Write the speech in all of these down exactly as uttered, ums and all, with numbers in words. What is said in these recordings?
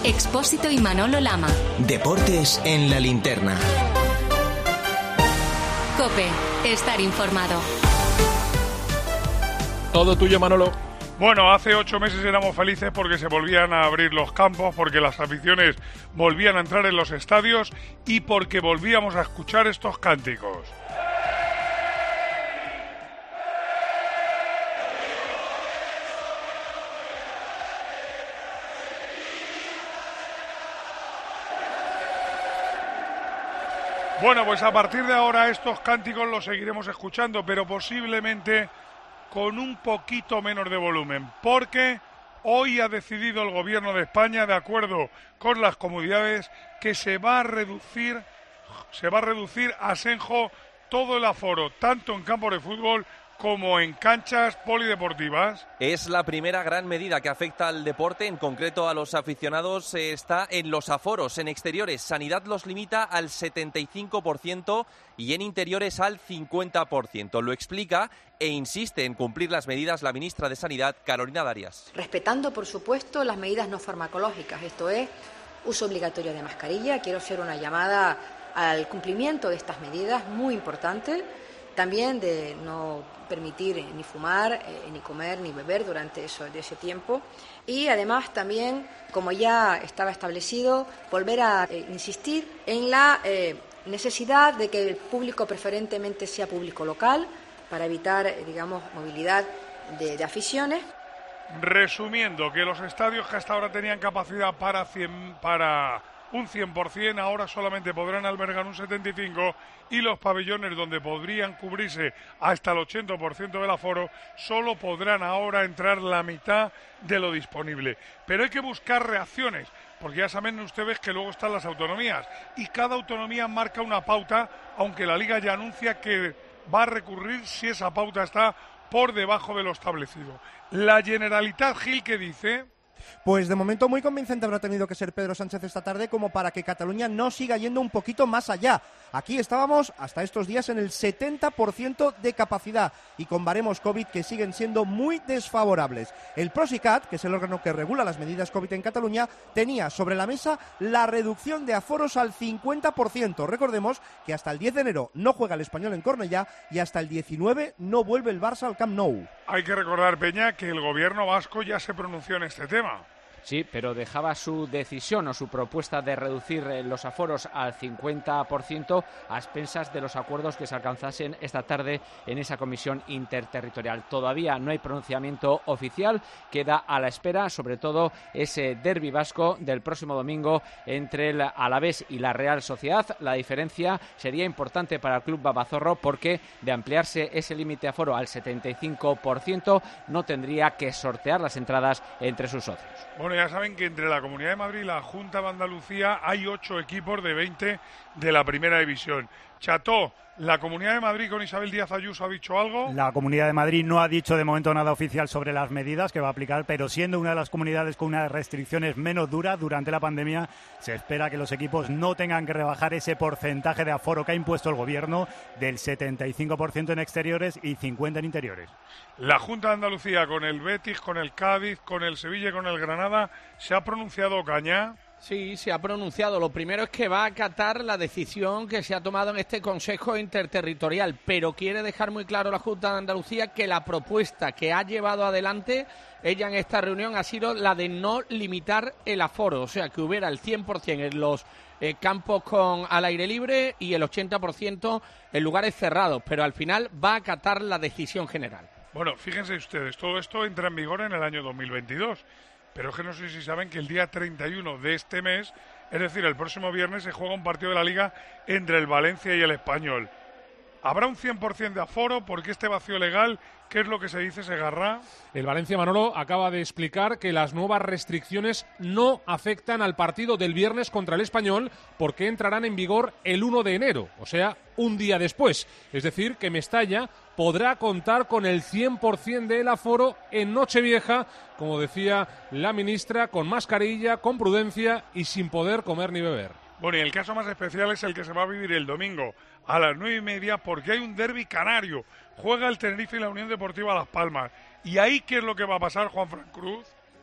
Expósito y Manolo Lama. Deportes en la linterna. COPE. Estar informado. Todo tuyo, Manolo. Bueno, hace ocho meses éramos felices porque se volvían a abrir los campos, porque las aficiones volvían a entrar en los estadios y porque volvíamos a escuchar estos cánticos. Bueno, pues a partir de ahora estos cánticos los seguiremos escuchando, pero posiblemente con un poquito menos de volumen, porque hoy ha decidido el Gobierno de España, de acuerdo con las comunidades, que se va a reducir, se va a reducir a Senjo todo el aforo, tanto en campos de fútbol como en canchas polideportivas. Es la primera gran medida que afecta al deporte, en concreto a los aficionados, eh, está en los aforos, en exteriores. Sanidad los limita al setenta y cinco por ciento y en interiores al cincuenta por ciento. Lo explica e insiste en cumplir las medidas la ministra de Sanidad, Carolina Darias. Respetando, por supuesto, las medidas no farmacológicas, esto es, uso obligatorio de mascarilla. Quiero hacer una llamada al cumplimiento de estas medidas, muy importante. También de no permitir ni fumar, eh, ni comer, ni beber durante eso, de ese tiempo. Y además también, como ya estaba establecido, volver a eh, insistir en la eh, necesidad de que el público preferentemente sea público local para evitar, eh, digamos, movilidad de, de aficiones. Resumiendo, que los estadios que hasta ahora tenían capacidad para cien, para un cien por ciento, ahora solamente podrán albergar un setenta y cinco por ciento, y los pabellones donde podrían cubrirse hasta el ochenta por ciento del aforo solo podrán ahora entrar la mitad de lo disponible. Pero hay que buscar reacciones, porque ya saben ustedes que luego están las autonomías y cada autonomía marca una pauta, aunque la Liga ya anuncia que va a recurrir si esa pauta está por debajo de lo establecido. La Generalitat, Gil, ¿qué dice? Pues de momento muy convincente habrá tenido que ser Pedro Sánchez esta tarde como para que Cataluña no siga yendo un poquito más allá. Aquí estábamos hasta estos días en el setenta por ciento de capacidad y con baremos COVID que siguen siendo muy desfavorables. El Procicat, que es el órgano que regula las medidas COVID en Cataluña, tenía sobre la mesa la reducción de aforos al cincuenta por ciento. Recordemos que hasta el diez de enero no juega el Español en Cornellá y hasta el diecinueve no vuelve el Barça al Camp Nou. Hay que recordar, Peña, que el gobierno vasco ya se pronunció en este tema. Sí, pero dejaba su decisión o su propuesta de reducir los aforos al cincuenta por ciento a expensas de los acuerdos que se alcanzasen esta tarde en esa comisión interterritorial. Todavía no hay pronunciamiento oficial, queda a la espera, sobre todo ese derbi vasco del próximo domingo entre el Alavés y la Real Sociedad. La diferencia sería importante para el club babazorro porque de ampliarse ese límite aforo al setenta y cinco por ciento no tendría que sortear las entradas entre sus socios. Bueno, ya saben que entre la Comunidad de Madrid y la Junta de Andalucía hay ocho equipos de veinte de la Primera División. Cható, ¿la Comunidad de Madrid con Isabel Díaz Ayuso ha dicho algo? La Comunidad de Madrid no ha dicho de momento nada oficial sobre las medidas que va a aplicar, pero siendo una de las comunidades con unas restricciones menos duras durante la pandemia, se espera que los equipos no tengan que rebajar ese porcentaje de aforo que ha impuesto el Gobierno del setenta y cinco por ciento en exteriores y cincuenta por ciento en interiores. La Junta de Andalucía con el Betis, con el Cádiz, con el Sevilla y con el Granada, ¿se ha pronunciado, Cañá? Sí, se ha pronunciado. Lo primero es que va a acatar la decisión que se ha tomado en este Consejo Interterritorial, pero quiere dejar muy claro la Junta de Andalucía que la propuesta que ha llevado adelante ella en esta reunión ha sido la de no limitar el aforo, o sea, que hubiera el cien por ciento en los eh, campos con al aire libre y el ochenta por ciento en lugares cerrados, pero al final va a acatar la decisión general. Bueno, fíjense ustedes, todo esto entra en vigor en el año dos mil veintidós. Pero es que no sé si saben que el día treinta y uno de este mes, es decir, el próximo viernes, se juega un partido de la Liga entre el Valencia y el Español. ¿Habrá un cien por ciento de aforo? ¿Por qué este vacío legal? ¿Qué es lo que se dice, Segarra? El Valencia, Manolo, acaba de explicar que las nuevas restricciones no afectan al partido del viernes contra el Español porque entrarán en vigor el uno de enero, o sea, un día después. Es decir, que Mestalla podrá contar con el cien por ciento del aforo en Nochevieja, como decía la ministra, con mascarilla, con prudencia y sin poder comer ni beber. Bueno, y el caso más especial es el que se va a vivir el domingo a las nueve y media porque hay un derbi canario. Juega el Tenerife y la Unión Deportiva Las Palmas. ¿Y ahí qué es lo que va a pasar, Juan Fran Cruz?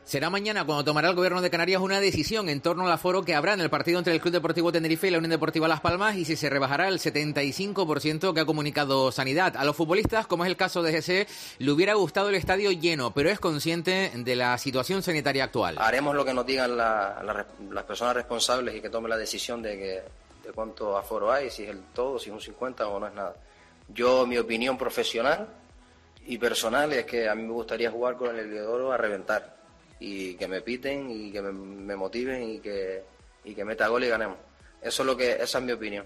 Será mañana cuando tomará el Gobierno de Canarias una decisión en torno al aforo que habrá en el partido entre el Club Deportivo Tenerife y la Unión Deportiva Las Palmas y si se rebajará el setenta y cinco por ciento que ha comunicado Sanidad. A los futbolistas, como es el caso de G C, le hubiera gustado el estadio lleno, pero es consciente de la situación sanitaria actual. Haremos lo que nos digan la, la, las personas responsables y que tomen la decisión de, que, de cuánto aforo hay, si es el todo, si es un cincuenta o no es nada. Yo, mi opinión profesional y personal es que a mí me gustaría jugar con el Heliodoro a reventar. Y que me piten y que me, me motiven y que, y que meta gol y ganemos. Eso es lo que, esa es mi opinión.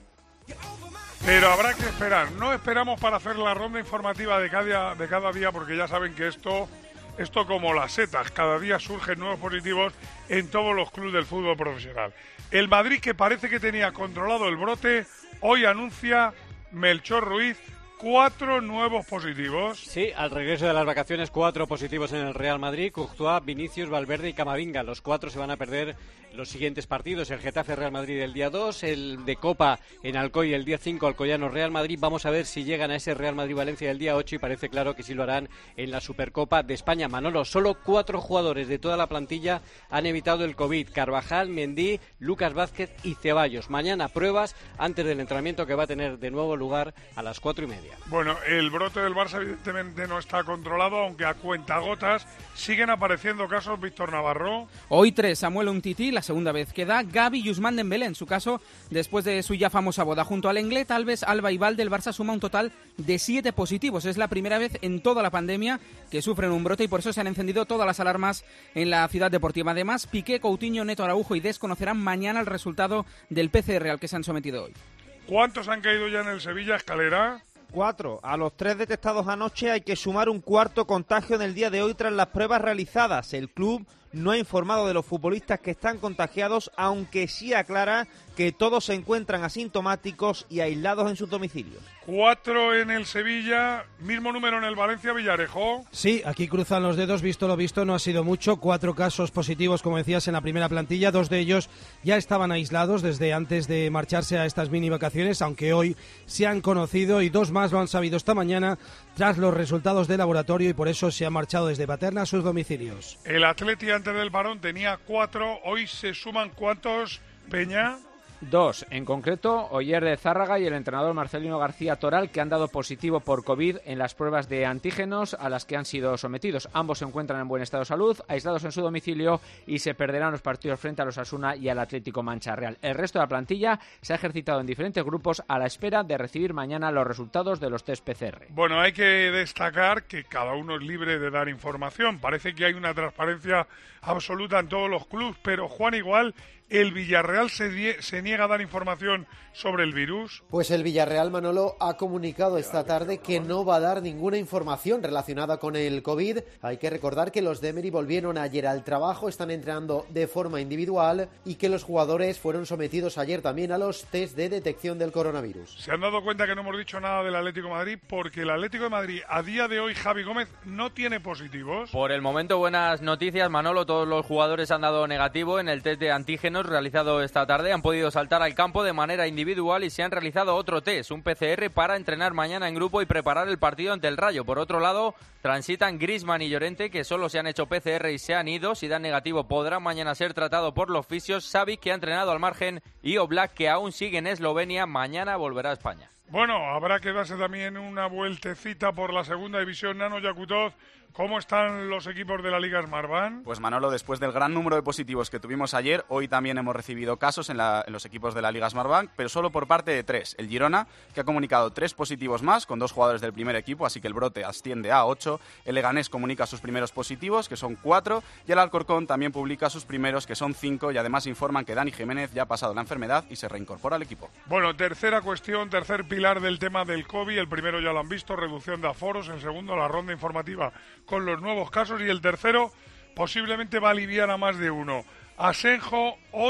Pero habrá que esperar. No esperamos para hacer la ronda informativa de cada, de cada día, porque ya saben que esto, esto como las setas, cada día surgen nuevos positivos en todos los clubes del fútbol profesional. El Madrid, que parece que tenía controlado el brote, hoy anuncia Melchor Ruiz cuatro nuevos positivos. Sí, al regreso de las vacaciones, cuatro positivos en el Real Madrid: Courtois, Vinicius, Valverde y Camavinga. Los cuatro se van a perder los siguientes partidos: el Getafe Real Madrid el día dos, el de Copa en Alcoy el día cinco, Alcoyano Real Madrid. Vamos a ver si llegan a ese Real Madrid Valencia el día ocho y parece claro que sí lo harán en la Supercopa de España. Manolo, solo cuatro jugadores de toda la plantilla han evitado el COVID: Carvajal, Mendy, Lucas Vázquez y Ceballos. Mañana pruebas antes del entrenamiento que va a tener de nuevo lugar a las cuatro y media. Bueno, el brote del Barça evidentemente no está controlado, aunque a cuentagotas siguen apareciendo casos. Víctor Navarro. Hoy tres: Samuel Umtiti, la segunda vez que da; Gavi y Ousmane Dembélé, en su caso, después de su ya famosa boda. Junto al Lenglet, Alves, Alba y Valde, el Barça suma un total de siete positivos. Es la primera vez en toda la pandemia que sufren un brote y por eso se han encendido todas las alarmas en la ciudad deportiva. Además, Piqué, Coutinho, Neto, Araujo y Dest conocerán mañana el resultado del P C R al que se han sometido hoy. ¿Cuántos han caído ya en el Sevilla, Escalera? Cuatro. A los tres detectados anoche hay que sumar un cuarto contagio en el día de hoy tras las pruebas realizadas. El club no ha informado de los futbolistas que están contagiados, aunque sí aclara que todos se encuentran asintomáticos y aislados en sus domicilios. Cuatro en el Sevilla, mismo número en el Valencia, Villarejo. Sí, aquí cruzan los dedos, visto lo visto, no ha sido mucho. Cuatro casos positivos, como decías, en la primera plantilla. Dos de ellos ya estaban aislados desde antes de marcharse a estas mini vacaciones, aunque hoy se han conocido y dos más lo han sabido esta mañana tras los resultados de laboratorio y por eso se han marchado desde Paterna a sus domicilios. El Atleti antes del parón tenía cuatro, hoy se suman ¿cuántos, Peña? Dos, en concreto, Oyer de Zárraga y el entrenador Marcelino García Toral, que han dado positivo por COVID en las pruebas de antígenos a las que han sido sometidos. Ambos se encuentran en buen estado de salud, aislados en su domicilio y se perderán los partidos frente a los Osasuna y al Atlético Mancha Real. El resto de la plantilla se ha ejercitado en diferentes grupos a la espera de recibir mañana los resultados de los test P C R. Bueno, hay que destacar que cada uno es libre de dar información. Parece que hay una transparencia absoluta en todos los clubes, pero Juan, igual ¿el Villarreal se, die- se niega a dar información sobre el virus? Pues el Villarreal, Manolo, ha comunicado esta tarde que no va a dar ninguna información relacionada con el COVID. Hay que recordar que los de Emery volvieron ayer al trabajo, están entrenando de forma individual y que los jugadores fueron sometidos ayer también a los test de detección del coronavirus. ¿Se han dado cuenta que no hemos dicho nada del Atlético de Madrid? Porque el Atlético de Madrid, a día de hoy, Javi Gómez, no tiene positivos. Por el momento, buenas noticias, Manolo. Todos los jugadores han dado negativo en el test de antígenos realizado esta tarde. Han podido saltar al campo de manera individual y se han realizado otro test, un P C R, para entrenar mañana en grupo y preparar el partido ante el Rayo. Por otro lado, transitan Griezmann y Llorente, que solo se han hecho P C R y se han ido. Si dan negativo, podrán mañana ser tratado por los fisios. Savic, que ha entrenado al margen, y Oblak, que aún sigue en Eslovenia, mañana volverá a España. Bueno, habrá que darse también una vueltecita por la segunda división. Nano Yakutov, ¿cómo están los equipos de la Liga Smartbank? Pues Manolo, después del gran número de positivos que tuvimos ayer, hoy también hemos recibido casos en, la, en los equipos de la Liga Smartbank, pero solo por parte de tres. El Girona, que ha comunicado tres positivos más, con dos jugadores del primer equipo, así que el brote asciende a ocho. El Leganés comunica sus primeros positivos, que son cuatro, y el Alcorcón también publica sus primeros, que son cinco, y además informan que Dani Jiménez ya ha pasado la enfermedad y se reincorpora al equipo. Bueno, tercera cuestión, tercer pilar del tema del COVID. El primero ya lo han visto, reducción de aforos. El segundo, la ronda informativa con los nuevos casos. Y el tercero, posiblemente va a aliviar a más de uno. Asenjo hoy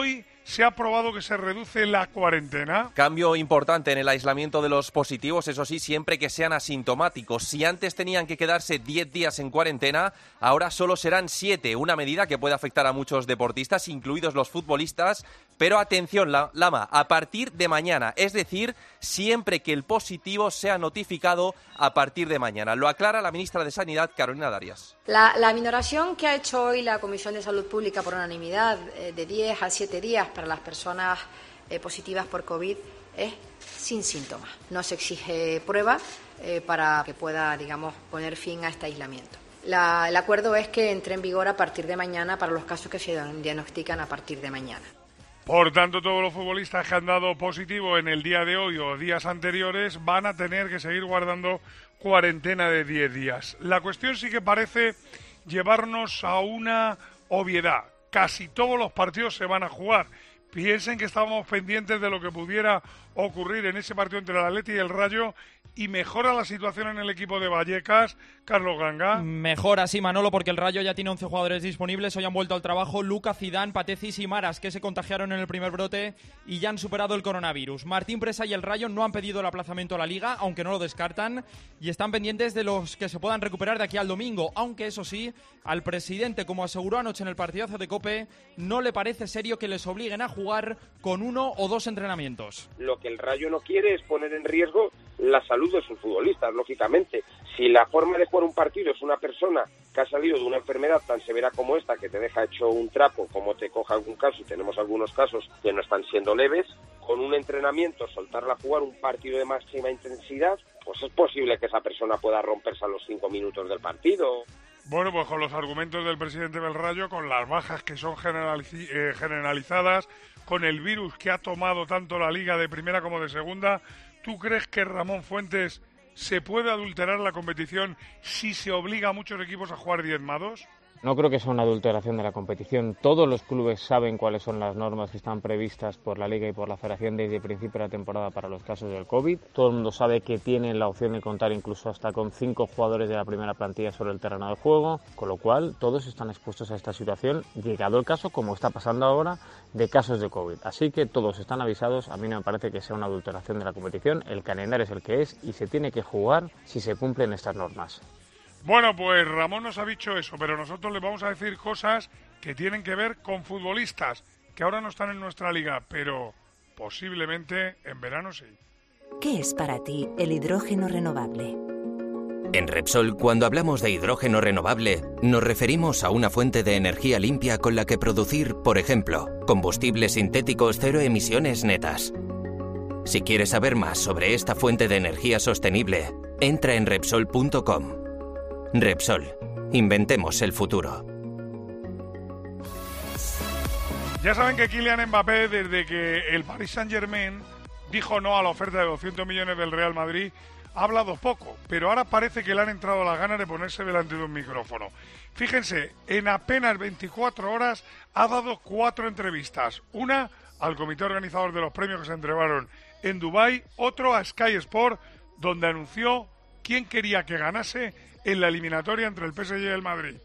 se ha probado que se reduce la cuarentena. Cambio importante en el aislamiento de los positivos, eso sí, siempre que sean asintomáticos. Si antes tenían que quedarse diez días en cuarentena, ahora solo serán siete, una medida que puede afectar a muchos deportistas, incluidos los futbolistas. Pero atención, Lama, a partir de mañana, es decir, siempre que el positivo sea notificado a partir de mañana. Lo aclara la ministra de Sanidad, Carolina Darias. La, la minoración que ha hecho hoy la Comisión de Salud Pública por unanimidad eh, de diez a siete días para las personas eh, positivas por COVID es sin síntomas. No se exige prueba eh, para que pueda, digamos, poner fin a este aislamiento. La, el acuerdo es que entre en vigor a partir de mañana para los casos que se diagnostican a partir de mañana. Por tanto, todos los futbolistas que han dado positivo en el día de hoy o días anteriores van a tener que seguir guardando cuarentena de diez días. La cuestión sí que parece llevarnos a una obviedad. Casi todos los partidos se van a jugar. Piensen que estábamos pendientes de lo que pudiera ocurrir en ese partido entre el Atleti y el Rayo, y mejora la situación en el equipo de Vallecas. Carlos Ganga. Mejora, sí, Manolo, porque el Rayo ya tiene once jugadores disponibles. Hoy han vuelto al trabajo Luca, Zidane, Patecis y Maras, que se contagiaron en el primer brote y ya han superado el coronavirus. Martín Presa y el Rayo no han pedido el aplazamiento a la Liga, aunque no lo descartan, y están pendientes de los que se puedan recuperar de aquí al domingo, aunque eso sí, al presidente, como aseguró anoche en el partidazo de COPE, no le parece serio que les obliguen a jugar con uno o dos entrenamientos. Lo que el Rayo no quiere es poner en riesgo la salud de sus futbolistas, lógicamente. Si la forma de jugar un partido es una persona que ha salido de una enfermedad tan severa como esta, que te deja hecho un trapo, como te coja algún caso, y tenemos algunos casos que no están siendo leves, con un entrenamiento, soltarla a jugar un partido de máxima intensidad, pues es posible que esa persona pueda romperse a los cinco minutos del partido. Bueno, pues con los argumentos del presidente del Rayo, con las bajas que son generaliz- eh, generalizadas, con el virus que ha tomado tanto la Liga de primera como de segunda, ¿tú crees que Ramón Fuentes se puede adulterar la competición si se obliga a muchos equipos a jugar diezmados? No creo que sea una adulteración de la competición. Todos los clubes saben cuáles son las normas que están previstas por la Liga y por la Federación desde el principio de la temporada para los casos del COVID. Todo el mundo sabe que tienen la opción de contar incluso hasta con cinco jugadores de la primera plantilla sobre el terreno de juego, con lo cual todos están expuestos a esta situación, llegado el caso, como está pasando ahora, de casos de COVID. Así que todos están avisados. A mí no me parece que sea una adulteración de la competición. El calendario es el que es y se tiene que jugar si se cumplen estas normas. Bueno, pues Ramón nos ha dicho eso, pero nosotros le vamos a decir cosas que tienen que ver con futbolistas que ahora no están en nuestra liga, pero posiblemente en verano sí. ¿Qué es para ti el hidrógeno renovable? En Repsol, cuando hablamos de hidrógeno renovable, nos referimos a una fuente de energía limpia con la que producir, por ejemplo, combustibles sintéticos cero emisiones netas. Si quieres saber más sobre esta fuente de energía sostenible, entra en Repsol punto com. Repsol. Inventemos el futuro. Ya saben que Kylian Mbappé, desde que el Paris Saint-Germain dijo no a la oferta de doscientos millones del Real Madrid, ha hablado poco, pero ahora parece que le han entrado las ganas de ponerse delante de un micrófono. Fíjense, en apenas veinticuatro horas ha dado cuatro entrevistas. Una al comité organizador de los premios que se entregaron en Dubái, otro a Sky Sport, donde anunció quién quería que ganase en la eliminatoria entre el P S G y el Madrid.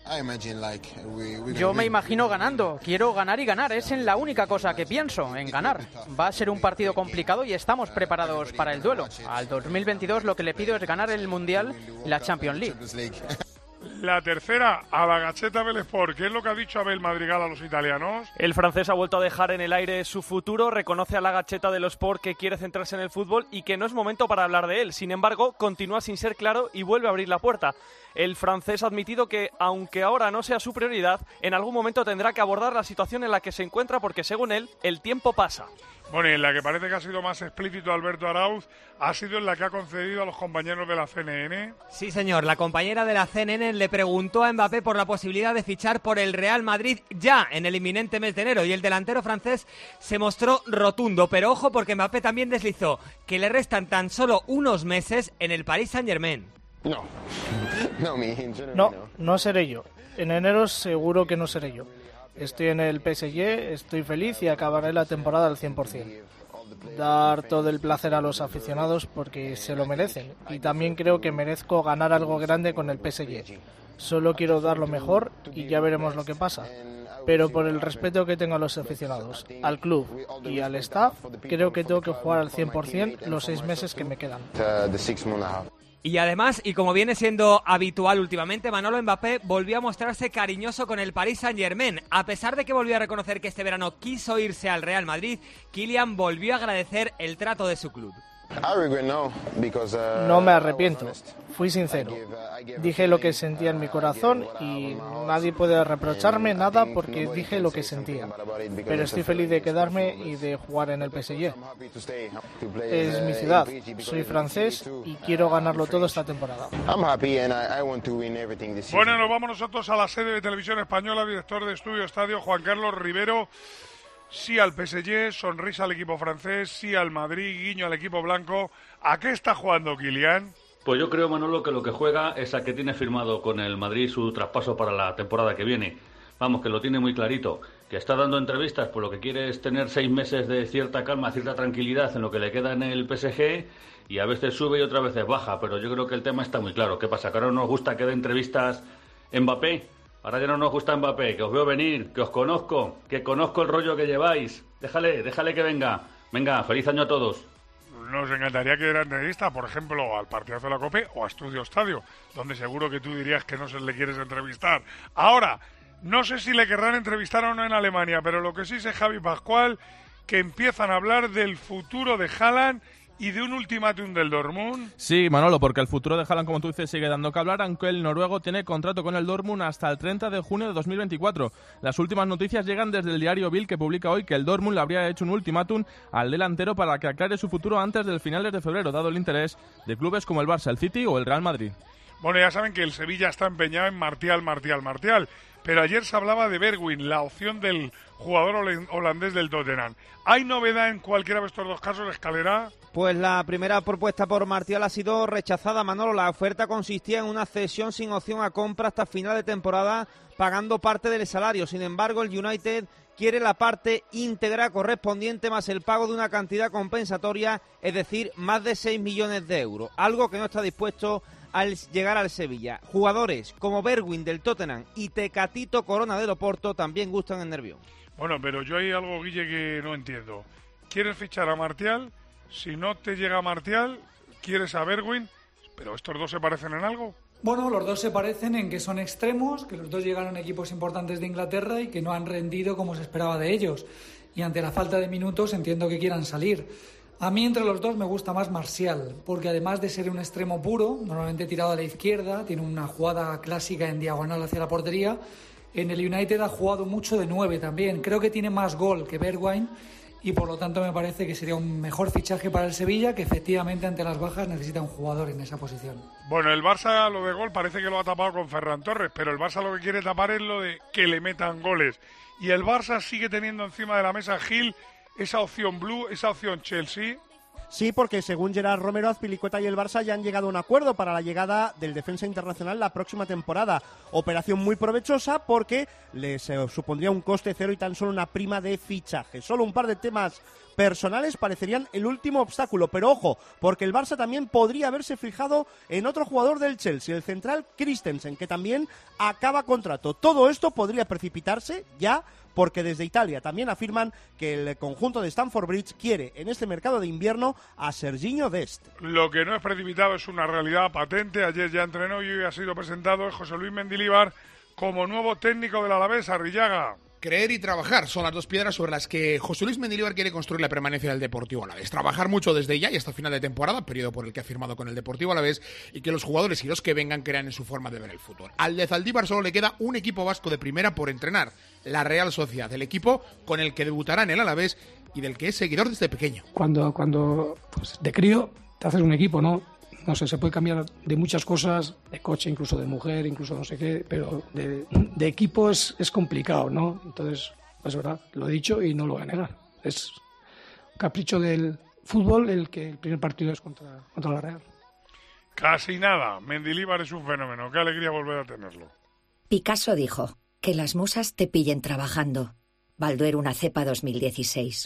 Yo me imagino ganando, quiero ganar y ganar, es en la única cosa que pienso, en ganar. Va a ser un partido complicado y estamos preparados para el duelo. Al dos mil veintidós lo que le pido es ganar el Mundial y la Champions League. La tercera, a la Gazzetta dello Sport. ¿Qué es lo que ha dicho Abel Madrigal a los italianos? El francés ha vuelto a dejar en el aire su futuro, reconoce a la Gazzetta dello Sport que quiere centrarse en el fútbol y que no es momento para hablar de él. Sin embargo, continúa sin ser claro y vuelve a abrir la puerta. El francés ha admitido que, aunque ahora no sea su prioridad, en algún momento tendrá que abordar la situación en la que se encuentra porque, según él, el tiempo pasa. Bueno, y en la que parece que ha sido más explícito Alberto Arauz, ha sido en la que ha concedido a los compañeros de la C N N. Sí, señor. La compañera de la C N N le preguntó a Mbappé por la posibilidad de fichar por el Real Madrid ya en el inminente mes de enero, y el delantero francés se mostró rotundo. Pero ojo, porque Mbappé también deslizó que le restan tan solo unos meses en el Paris Saint-Germain. No, no, mi no, no seré yo. En enero seguro que no seré yo. Estoy en el P S G, estoy feliz y acabaré la temporada al cien por ciento. dar todo el placer a los aficionados porque se lo merecen. Y también creo que merezco ganar algo grande con el P S G. Solo quiero dar lo mejor y ya veremos lo que pasa. Pero por el respeto que tengo a los aficionados, al club y al staff, creo que tengo que jugar al cien por ciento los seis meses que me quedan. Y además, y como viene siendo habitual últimamente, Manolo, Mbappé volvió a mostrarse cariñoso con el Paris Saint-Germain. A pesar de que volvió a reconocer que este verano quiso irse al Real Madrid, Kylian volvió a agradecer el trato de su club. No me arrepiento, fui sincero. Dije lo que sentía en mi corazón y nadie puede reprocharme nada porque dije lo que sentía. Pero estoy feliz de quedarme y de jugar en el P S G. Es mi ciudad, soy francés y quiero ganarlo todo esta temporada. Bueno, nos vamos nosotros a la sede de Televisión Española, director de Estudio Estadio, Juan Carlos Rivero. Sí al P S G, sonrisa al equipo francés, sí al Madrid, guiño al equipo blanco. ¿A qué está jugando Kylian? Pues yo creo, Manolo, que lo que juega es a que tiene firmado con el Madrid su traspaso para la temporada que viene. Vamos, que lo tiene muy clarito. Que está dando entrevistas, pues lo que quiere es tener seis meses de cierta calma, cierta tranquilidad en lo que le queda en el P S G, y a veces sube y otras veces baja, pero yo creo que el tema está muy claro. ¿Qué pasa? ¿Que ahora no nos gusta que dé entrevistas Mbappé? Ahora ya no nos gusta Mbappé, que os veo venir, que os conozco, que conozco el rollo que lleváis. Déjale, déjale que venga. Venga, feliz año a todos. Nos encantaría que diera entrevista, por ejemplo, al partidazo de la COPE o a Estudio Estadio, donde seguro que tú dirías que no se le quieres entrevistar. Ahora, no sé si le querrán entrevistar o no en Alemania, pero lo que sí sé, Javi Pascual, que empiezan a hablar del futuro de Haaland y de un ultimátum del Dortmund. Sí, Manolo, porque el futuro de Haaland, como tú dices, sigue dando que hablar, aunque el noruego tiene contrato con el Dortmund hasta el treinta de junio de dos mil veinticuatro. Las últimas noticias llegan desde el diario Bild, que publica hoy que el Dortmund le habría hecho un ultimátum al delantero para que aclare su futuro antes del finales de febrero, dado el interés de clubes como el Barça, el City o el Real Madrid. Bueno, ya saben que el Sevilla está empeñado en Martial, Martial, Martial, pero ayer se hablaba de Bergwijn, la opción del jugador holandés del Tottenham. ¿Hay novedad en cualquiera de estos dos casos, Escalera? Pues la primera propuesta por Martial ha sido rechazada, Manolo. La oferta consistía en una cesión sin opción a compra hasta final de temporada, pagando parte del salario. Sin embargo, el United quiere la parte íntegra correspondiente más el pago de una cantidad compensatoria, es decir, más de seis millones de euros, algo que no está dispuesto al llegar al Sevilla. Jugadores como Bergwijn del Tottenham y Tecatito Corona del Oporto también gustan en Nervión. Bueno, pero yo hay algo, Guille, que no entiendo. ¿Quieres fichar a Martial? Si no te llega Martial, ¿quieres a Bergwijn? ¿Pero estos dos se parecen en algo? Bueno, los dos se parecen en que son extremos, que los dos llegaron a equipos importantes de Inglaterra y que no han rendido como se esperaba de ellos. Y ante la falta de minutos entiendo que quieran salir. A mí entre los dos me gusta más Martial, porque además de ser un extremo puro, normalmente tirado a la izquierda, tiene una jugada clásica en diagonal hacia la portería. En el United ha jugado mucho de nueve también. Creo que tiene más gol que Bergwijn y por lo tanto me parece que sería un mejor fichaje para el Sevilla, que efectivamente ante las bajas necesita un jugador en esa posición. Bueno, el Barça lo de gol parece que lo ha tapado con Ferran Torres, pero el Barça lo que quiere tapar es lo de que le metan goles. Y el Barça sigue teniendo encima de la mesa, Gil, esa opción Blue, esa opción Chelsea. Sí, porque según Gerard Romero, Azpilicueta y el Barça ya han llegado a un acuerdo para la llegada del defensa internacional la próxima temporada. Operación muy provechosa porque les eh, supondría un coste cero y tan solo una prima de fichaje. Solo un par de temas personales parecerían el último obstáculo, pero ojo, porque el Barça también podría haberse fijado en otro jugador del Chelsea, el central Christensen, que también acaba contrato. Todo esto podría precipitarse ya, porque desde Italia también afirman que el conjunto de Stamford Bridge quiere en este mercado de invierno a Serginho Dest. Lo que no es precipitado es una realidad patente. Ayer ya entrenó y hoy ha sido presentado José Luis Mendilibar como nuevo técnico del Alavés, Arrillaga. Creer y trabajar son las dos piedras sobre las que José Luis Mendilibar quiere construir la permanencia del Deportivo Alavés. Trabajar mucho desde ya y hasta final de temporada, periodo por el que ha firmado con el Deportivo Alavés, y que los jugadores y los que vengan crean en su forma de ver el fútbol. Al de Zaldívar solo le queda un equipo vasco de primera por entrenar, la Real Sociedad, el equipo con el que debutará en el Alavés y del que es seguidor desde pequeño. Cuando, cuando pues, de crío te haces un equipo, ¿no? No sé, se puede cambiar de muchas cosas, de coche, incluso de mujer, incluso no sé qué, pero de, de equipo es, es complicado, ¿no? Entonces, es verdad, lo he dicho y no lo voy a negar. Es un capricho del fútbol el que el primer partido es contra, contra la Real. Casi nada. Mendilibar es un fenómeno. Qué alegría volver a tenerlo. Picasso dijo, que las musas te pillen trabajando. Balduero una cepa dos mil dieciséis.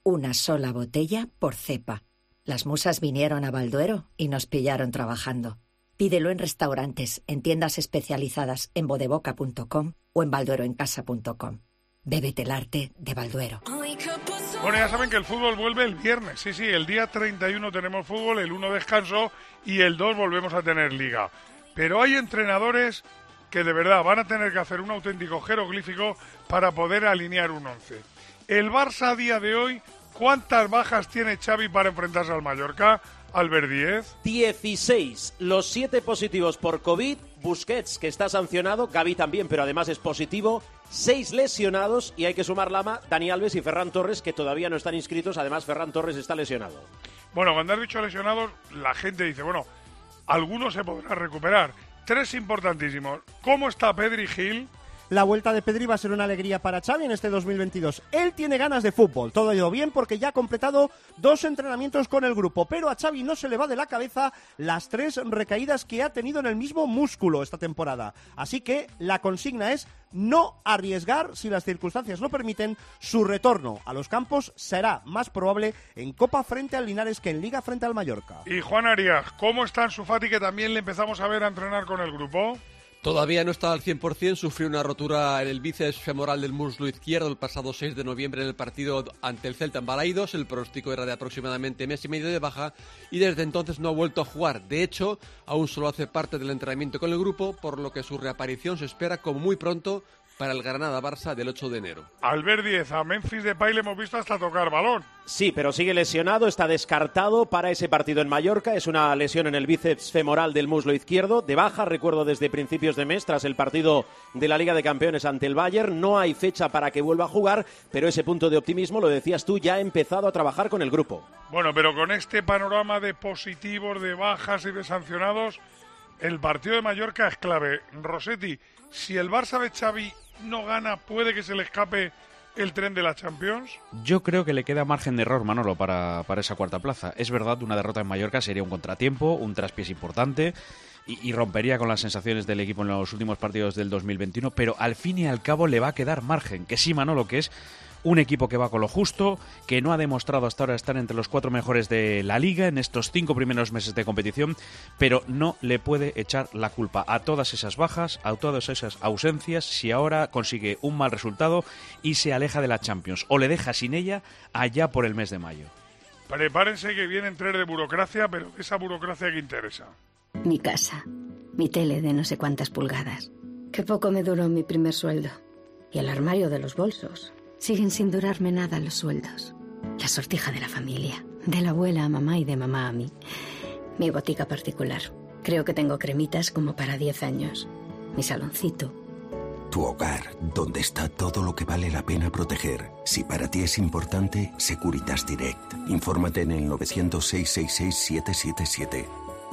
Una sola botella por cepa. Las musas vinieron a Balduero y nos pillaron trabajando. Pídelo en restaurantes, en tiendas especializadas en bodeboca punto com o en baldueroencasa punto com. Bébete el arte de Balduero. Bueno, ya saben que el fútbol vuelve el viernes. Sí, sí, el día treinta y uno tenemos fútbol, el uno descanso y el dos volvemos a tener liga. Pero hay entrenadores que de verdad van a tener que hacer un auténtico jeroglífico para poder alinear un once. El Barça a día de hoy, ¿cuántas bajas tiene Xavi para enfrentarse al Mallorca? Albert Díez. dieciséis. Los siete positivos por COVID. Busquets, que está sancionado. Gavi también, pero además es positivo. Seis lesionados y hay que sumar Lama, Dani Alves y Ferran Torres, que todavía no están inscritos. Además, Ferran Torres está lesionado. Bueno, cuando has dicho lesionados, la gente dice, bueno, algunos se podrán recuperar. Tres importantísimos. ¿Cómo está Pedri Gil? La vuelta de Pedri va a ser una alegría para Xavi en este dos mil veintidós. Él tiene ganas de fútbol, todo ha ido bien porque ya ha completado dos entrenamientos con el grupo, pero a Xavi no se le va de la cabeza las tres recaídas que ha tenido en el mismo músculo esta temporada. Así que la consigna es no arriesgar, si las circunstancias lo permiten. Su retorno a los campos será más probable en Copa frente al Linares que en Liga frente al Mallorca. Y Juan Arias, ¿cómo está Ansu Fati, que también le empezamos a ver a entrenar con el grupo? Todavía no está al cien por ciento, sufrió una rotura en el bíceps femoral del muslo izquierdo el pasado seis de noviembre en el partido ante el Celta en Balaidos. El pronóstico era de aproximadamente mes y medio de baja y desde entonces no ha vuelto a jugar. De hecho, aún solo hace parte del entrenamiento con el grupo, por lo que su reaparición se espera como muy pronto para el Granada-Barça del ocho de enero. Albert Díez, a Memphis Depay le hemos visto hasta tocar balón. Sí, pero sigue lesionado, está descartado para ese partido en Mallorca. Es una lesión en el bíceps femoral del muslo izquierdo, de baja, recuerdo, desde principios de mes, tras el partido de la Liga de Campeones ante el Bayern. No hay fecha para que vuelva a jugar, pero ese punto de optimismo, lo decías tú, ya ha empezado a trabajar con el grupo. Bueno, pero con este panorama de positivos, de bajas y de sancionados, el partido de Mallorca es clave. Rossetti, si el Barça de Xavi no gana, ¿puede que se le escape el tren de la Champions? Yo creo que le queda margen de error, Manolo, para, para esa cuarta plaza. Es verdad, una derrota en Mallorca sería un contratiempo, un traspiés importante y, y rompería con las sensaciones del equipo en los últimos partidos del dos mil veintiuno, pero al fin y al cabo le va a quedar margen, que sí, Manolo, que es un equipo que va con lo justo, que no ha demostrado hasta ahora estar entre los cuatro mejores de la Liga en estos cinco primeros meses de competición, pero no le puede echar la culpa a todas esas bajas, a todas esas ausencias, si ahora consigue un mal resultado y se aleja de la Champions, o le deja sin ella allá por el mes de mayo. Prepárense que vienen tres de burocracia, pero esa burocracia que interesa. Mi casa, mi tele de no sé cuántas pulgadas. Qué poco me duró mi primer sueldo. Y el armario de los bolsos. Siguen sin durarme nada los sueldos. La sortija de la familia, de la abuela a mamá y de mamá a mí. Mi botica particular. Creo que tengo cremitas como para diez años. Mi saloncito. Tu hogar, donde está todo lo que vale la pena proteger. Si para ti es importante, Securitas Direct. Infórmate en el novecientos, seiscientos sesenta y seis, siete siete siete.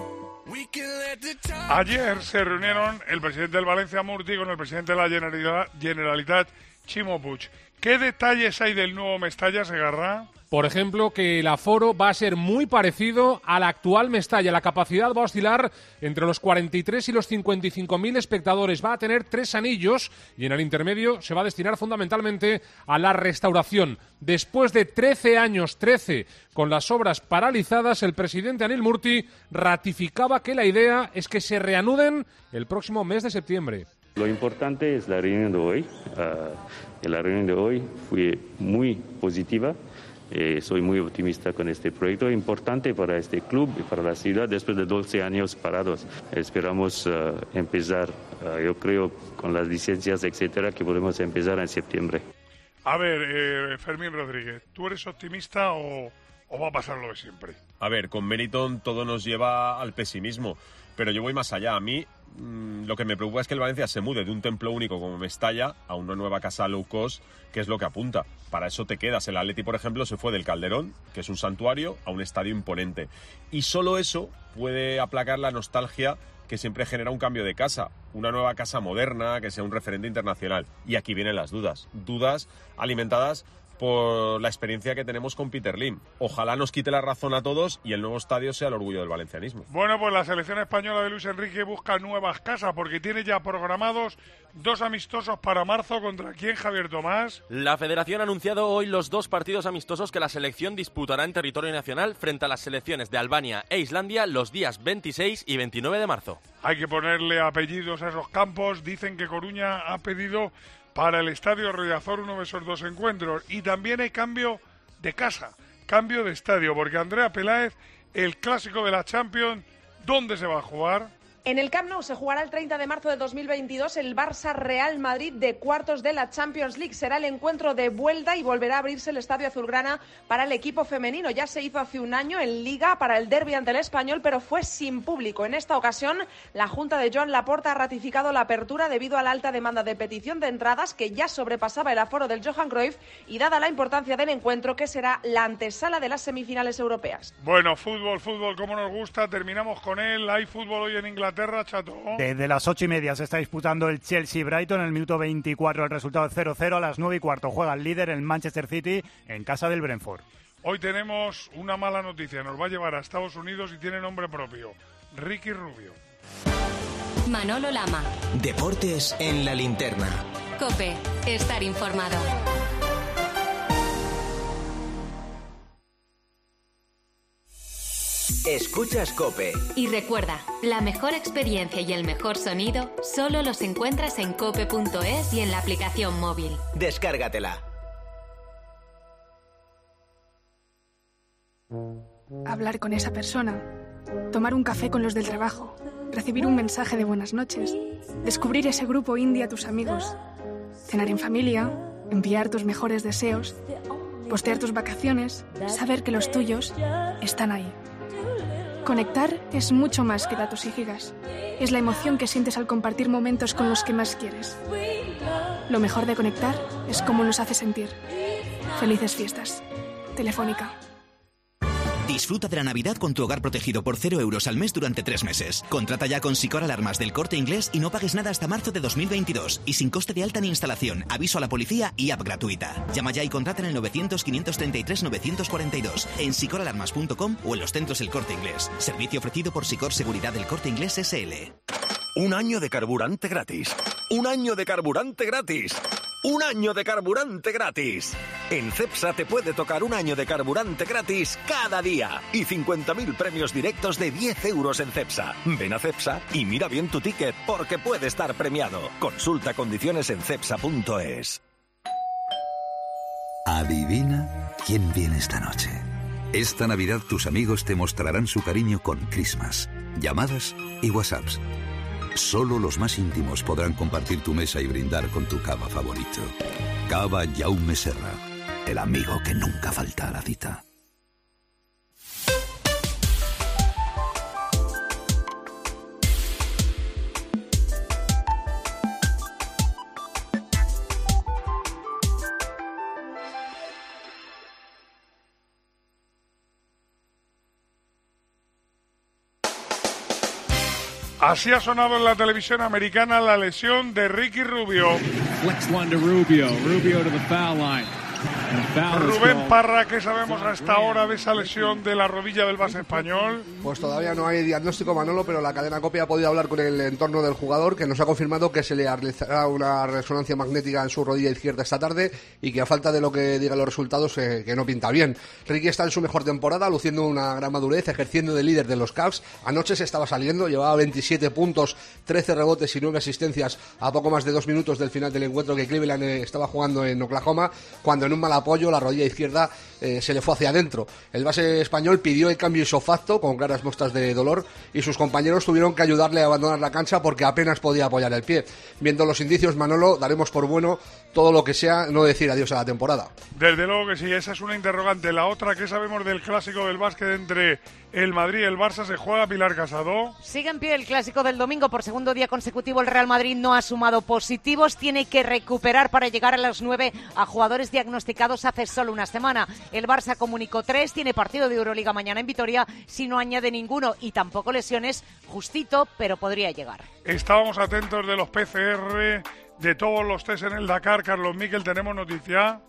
Ayer se reunieron el presidente del Valencia, Murti, con el presidente de la Generalitat, Generalitat Ximo Puig. ¿Qué detalles hay del nuevo Mestalla, Segarra? Por ejemplo, que el aforo va a ser muy parecido al actual Mestalla. La capacidad va a oscilar entre los cuarenta y tres y los cincuenta y cinco mil espectadores. Va a tener tres anillos y en el intermedio se va a destinar fundamentalmente a la restauración. Después de trece años, trece, con las obras paralizadas, el presidente Anil Murti ratificaba que la idea es que se reanuden el próximo mes de septiembre. Lo importante es la reunión de hoy. Uh, la reunión de hoy fue muy positiva. Eh, soy muy optimista con este proyecto, importante para este club y para la ciudad después de doce años parados. Esperamos uh, empezar, uh, yo creo, con las licencias, etcétera, que podemos empezar en septiembre. A ver, eh, Fermín Rodríguez, ¿tú eres optimista o, o va a pasar lo de siempre? A ver, con Meriton todo nos lleva al pesimismo, pero yo voy más allá. A mí mmm, lo que me preocupa es que el Valencia se mude de un templo único como Mestalla a una nueva casa low cost, que es lo que apunta. Para eso te quedas. El Atleti, por ejemplo, se fue del Calderón, que es un santuario, a un estadio imponente. Y solo eso puede aplacar la nostalgia que siempre genera un cambio de casa. Una nueva casa moderna, que sea un referente internacional. Y aquí vienen las dudas. Dudas alimentadas por la experiencia que tenemos con Peter Lim. Ojalá nos quite la razón a todos y el nuevo estadio sea el orgullo del valencianismo. Bueno, pues la selección española de Luis Enrique busca nuevas casas porque tiene ya programados dos amistosos para marzo. ¿Contra quién, Javier Tomás? La Federación ha anunciado hoy los dos partidos amistosos que la selección disputará en territorio nacional frente a las selecciones de Albania e Islandia los días veintiséis y veintinueve de marzo. Hay que ponerle apellidos a esos campos. Dicen que Coruña ha pedido para el Estadio Riazor uno de esos dos encuentros. Y también hay cambio de casa, cambio de estadio, porque Andrea Peláez, el clásico de la Champions, ¿dónde se va a jugar? En el Camp Nou se jugará el treinta de marzo de dos mil veintidós el Barça-Real Madrid de cuartos de la Champions League. Será el encuentro de vuelta y volverá a abrirse el Estadio Azulgrana para el equipo femenino. Ya se hizo hace un año en Liga para el derbi ante el Español, pero fue sin público. En esta ocasión, la Junta de Joan Laporta ha ratificado la apertura debido a la alta demanda de petición de entradas que ya sobrepasaba el aforo del Johan Cruyff y dada la importancia del encuentro que será la antesala de las semifinales europeas. Bueno, fútbol, fútbol, como nos gusta. Terminamos con él. Hay fútbol hoy en Inglaterra. Chato. Desde las ocho y media se está disputando el Chelsea-Brighton, en el minuto veinticuatro el resultado cero cero. A las nueve y cuarto juega el líder, el Manchester City, en casa del Brentford. Hoy tenemos una mala noticia, nos va a llevar a Estados Unidos y tiene nombre propio, Ricky Rubio. Manolo Lama. Deportes en la linterna. COPE, estar informado. Escuchas COPE. Y recuerda, la mejor experiencia y el mejor sonido solo los encuentras en cope punto es y en la aplicación móvil. Descárgatela. Hablar con esa persona, tomar un café con los del trabajo, recibir un mensaje de buenas noches, descubrir ese grupo indie a tus amigos, cenar en familia, enviar tus mejores deseos, postear tus vacaciones, saber que los tuyos están ahí. Conectar es mucho más que datos y gigas. Es la emoción que sientes al compartir momentos con los que más quieres. Lo mejor de conectar es cómo nos hace sentir. Felices fiestas. Telefónica. Disfruta de la Navidad con tu hogar protegido por cero euros al mes durante tres meses. Contrata ya con Sicor Alarmas del Corte Inglés y no pagues nada hasta marzo de dos mil veintidós. Y sin coste de alta ni instalación, aviso a la policía y app gratuita. Llama ya y contrata en el novecientos, quinientos treinta y tres, novecientos cuarenta y dos, en sicor alarmas punto com o en los centros El Corte Inglés. Servicio ofrecido por Sicor Seguridad del Corte Inglés S L. Un año de carburante gratis. Un año de carburante gratis. ¡Un año de carburante gratis! En Cepsa te puede tocar un año de carburante gratis cada día y cincuenta mil premios directos de diez euros en Cepsa. Ven a Cepsa y mira bien tu ticket porque puede estar premiado. Consulta condiciones en cepsa punto es. Adivina quién viene esta noche. Esta Navidad tus amigos te mostrarán su cariño con Christmas, llamadas y WhatsApps. Solo los más íntimos podrán compartir tu mesa y brindar con tu cava favorito. Cava Jaume Serra, el amigo que nunca falta a la cita. Así ha sonado en la televisión americana la lesión de Ricky Rubio. Flex one to Rubio. Rubio to the foul line. Rubén Parra, ¿qué sabemos hasta ahora de esa lesión de la rodilla del base español? Pues todavía no hay diagnóstico, Manolo, pero la cadena COPE ha podido hablar con el entorno del jugador, que nos ha confirmado que se le realizará una resonancia magnética en su rodilla izquierda esta tarde y que a falta de lo que digan los resultados, eh, que no pinta bien. Ricky está en su mejor temporada, luciendo una gran madurez, ejerciendo de líder de los Cavs. Anoche se estaba saliendo, llevaba veintisiete puntos, trece rebotes y nueve asistencias a poco más de dos minutos del final del encuentro que Cleveland eh, estaba jugando en Oklahoma, cuando en un mal apoyo la rodilla izquierda eh, se le fue hacia adentro. El base español pidió el cambio isofacto con claras muestras de dolor y sus compañeros tuvieron que ayudarle a abandonar la cancha porque apenas podía apoyar el pie. Viendo los indicios, Manolo, daremos por bueno todo lo que sea no decir adiós a la temporada. Desde luego que sí, esa es una interrogante. La otra, ¿qué sabemos del clásico del básquet entre el Madrid y el Barça? ¿Se juega, Pilar Casado? Sigue en pie el clásico del domingo. Por segundo día consecutivo el Real Madrid no ha sumado positivos. Tiene que recuperar para llegar a las nueve a jugadores diagnosticados hace solo una semana. El Barça comunicó tres, tiene partido de Euroliga mañana en Vitoria si no añade ninguno y tampoco lesiones, justito, pero podría llegar. Estábamos atentos de los P C R, de todos los test en el Dakar. Carlos Miquel, ¿tenemos noticia?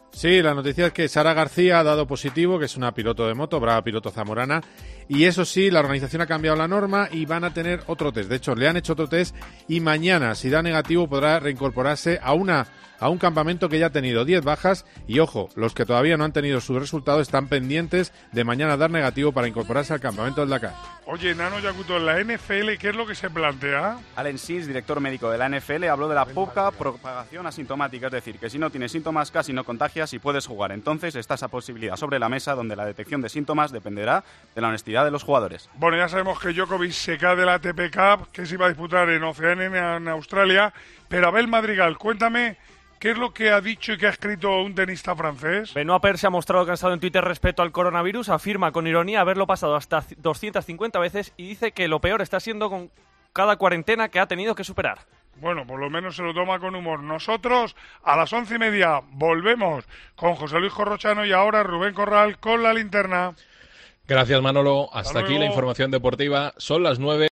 Sí, la noticia es que Sara García ha dado positivo, que es una piloto de moto, brava piloto zamorana, y eso sí, la organización ha cambiado la norma y van a tener otro test. De hecho, le han hecho otro test y mañana, si da negativo, podrá reincorporarse a una a un campamento que ya ha tenido diez bajas y, ojo, los que todavía no han tenido su resultado están pendientes de mañana dar negativo para incorporarse al campamento del Dakar. Oye, Nano Yakuto, en la N F L, ¿qué es lo que se plantea? Allen Sims, director médico de la N F L, habló de la poca propagación asintomática, es decir, que si no tienes síntomas casi no contagias y puedes jugar. Entonces está esa posibilidad sobre la mesa donde la detección de síntomas dependerá de la honestidad de los jugadores. Bueno, ya sabemos que Djokovic se cae de la A T P Cup, que se iba a disputar en Oceanía, en Australia, pero Abel Madrigal, cuéntame, ¿qué es lo que ha dicho y que ha escrito un tenista francés? Benoît Paire se ha mostrado cansado en Twitter respecto al coronavirus, afirma con ironía haberlo pasado hasta doscientas cincuenta veces y dice que lo peor está siendo con cada cuarentena que ha tenido que superar. Bueno, por lo menos se lo toma con humor. Nosotros a las once y media volvemos con José Luis Corrochano y ahora Rubén Corral con la linterna. Gracias, Manolo. Hasta, Hasta aquí luego. la información deportiva. Son las nueve.